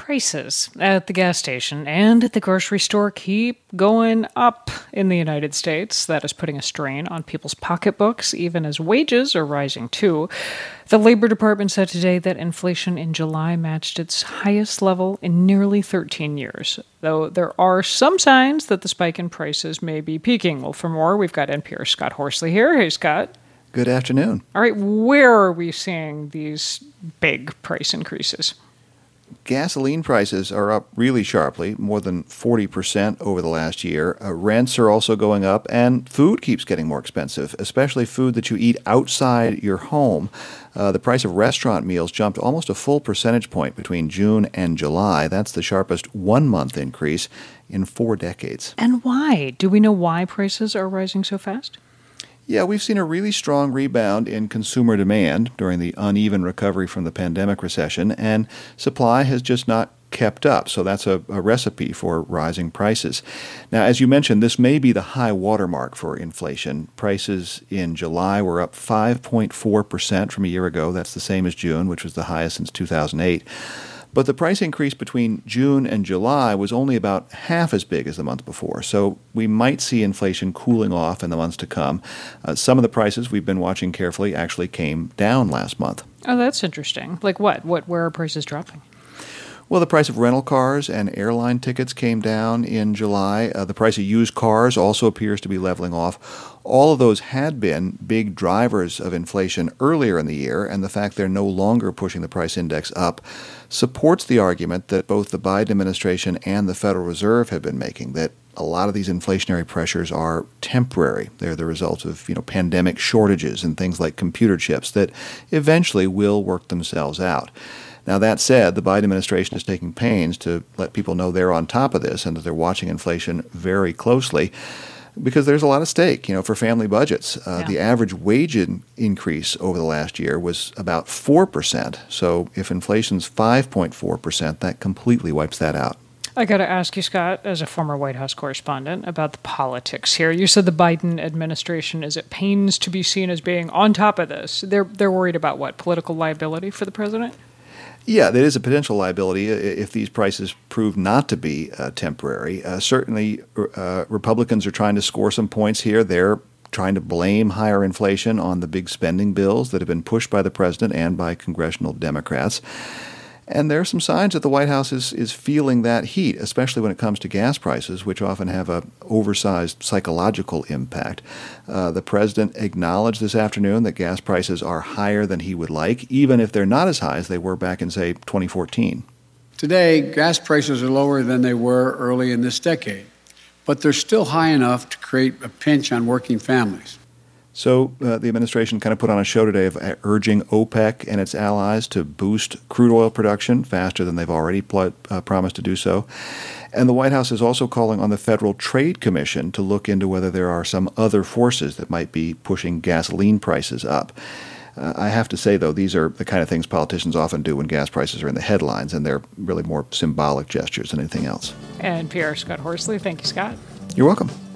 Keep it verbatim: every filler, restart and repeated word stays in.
Prices at the gas station and at the grocery store keep going up in the United States. That is putting a strain on people's pocketbooks, even as wages are rising too. The Labor Department said today that inflation in July matched its highest level in nearly thirteen years, though there are some signs that the spike in prices may be peaking. Well, for more, we've got N P R's Scott Horsley here. Hey, Scott. Good afternoon. All right, where are we seeing these big price increases? Gasoline prices are up really sharply, more than forty percent over the last year. Uh, rents are also going up, and food keeps getting more expensive, especially food that you eat outside your home. Uh, the price of restaurant meals jumped almost a full percentage point between June and July. That's the sharpest one-month increase in four decades. And why? Do we know why prices are rising so fast? Yeah, we've seen a really strong rebound in consumer demand during the uneven recovery from the pandemic recession, and supply has just not kept up. So that's a, a recipe for rising prices. Now, as you mentioned, this may be the high watermark for inflation. Prices in July were up five point four percent from a year ago. That's the same as June, which was the highest since two thousand eight. But the price increase between June and July was only about half as big as the month before. So we might see inflation cooling off in the months to come. Uh, some of the prices we've been watching carefully actually came down last month. Oh, that's interesting. Like what? What? Where are prices dropping? Well, the price of rental cars and airline tickets came down in July. Uh, the price of used cars also appears to be leveling off. All of those had been big drivers of inflation earlier in the year, and the fact they're no longer pushing the price index up supports the argument that both the Biden administration and the Federal Reserve have been making, that a lot of these inflationary pressures are temporary. They're the result of, you know, pandemic shortages and things like computer chips that eventually will work themselves out. Now, that said, the Biden administration is taking pains to let people know they're on top of this and that they're watching inflation very closely because there's a lot at stake, you know, for family budgets. Uh, yeah. The average wage in- increase over the last year was about four percent. So if inflation's five point four percent, that completely wipes that out. I got to ask you, Scott, as a former White House correspondent, about the politics here. You said the Biden administration is at pains to be seen as being on top of this. They're they're worried about what? Political liability for the president? Yeah, there is a potential liability if these prices prove not to be uh, temporary. Uh, certainly, uh, Republicans are trying to score some points here. They're trying to blame higher inflation on the big spending bills that have been pushed by the president and by congressional Democrats. And there are some signs that the White House is, is feeling that heat, especially when it comes to gas prices, which often have a oversized psychological impact. Uh, the president acknowledged this afternoon that gas prices are higher than he would like, even if they're not as high as they were back in, say, twenty fourteen. Today, gas prices are lower than they were early in this decade, but they're still high enough to create a pinch on working families. So uh, the administration kind of put on a show today of urging OPEC and its allies to boost crude oil production faster than they've already pl- uh, promised to do so. And the White House is also calling on the Federal Trade Commission to look into whether there are some other forces that might be pushing gasoline prices up. Uh, I have to say, though, these are the kind of things politicians often do when gas prices are in the headlines, and they're really more symbolic gestures than anything else. And N P R Scott Horsley. Thank you, Scott. You're welcome.